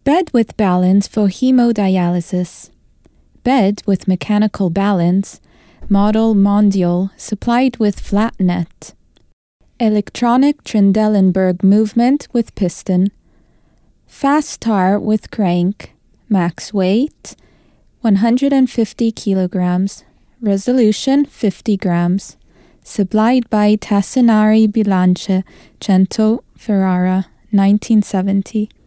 Bed with balance for hemodialysis. Bed with mechanical balance. Model Mondial, supplied with flat net. Electronic Trendelenburg movement with piston. Fast tar with crank. Max weight 150 kilograms. Resolution 50 grams. Supplied by Tassinari Bilancia, Cento Ferrara, 1970.